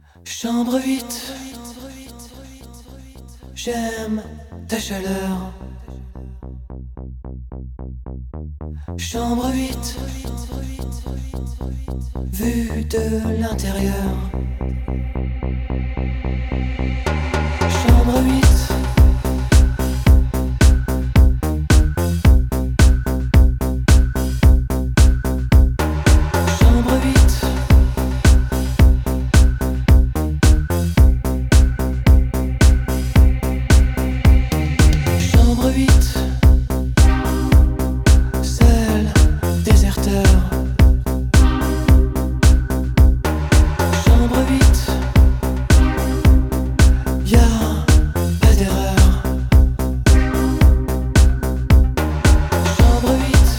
Chambre 8, j'aime ta chaleur. Chambre 8, vue de l'intérieur. Chambre 8, chambre 8, chambre 8, seul déserteur. Chambre 8, y'a pas d'erreur. Chambre 8,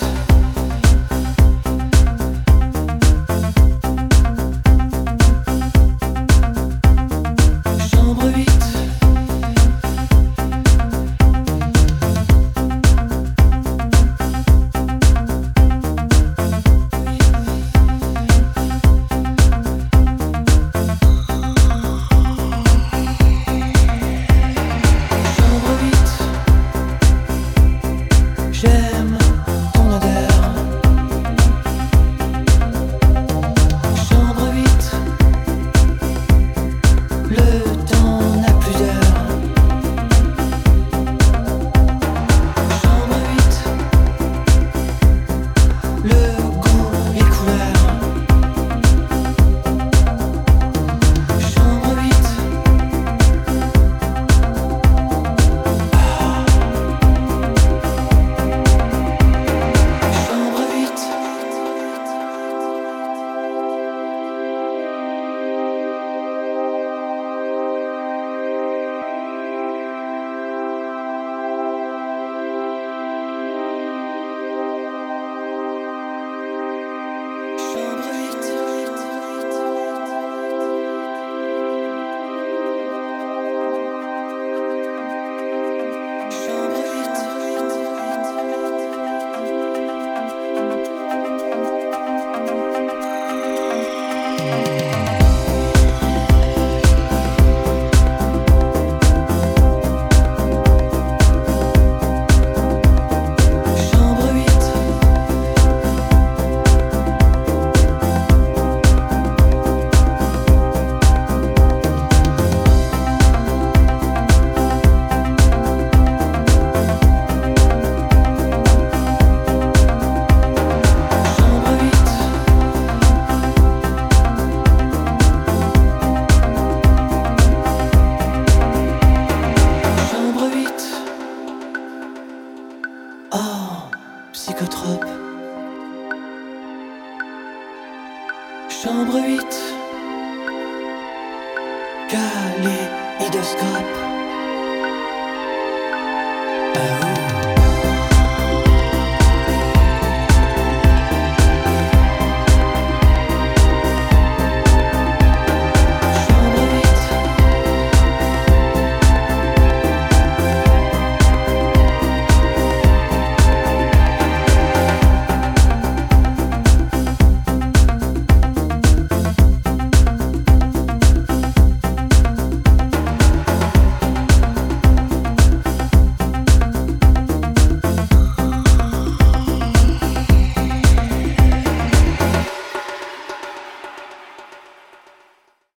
chambre 8, chambre 8, j'aime ton odeur. Chambre 8, le temps n'a plus d'heure. Chambre 8, le goût, les couleurs. Chambre 8, chambre 8, chambre 8, chambre 8. Chambre 8, chambre 8, chambre 8. Oh, psychotrope. Chambre 8, kaléidoscope.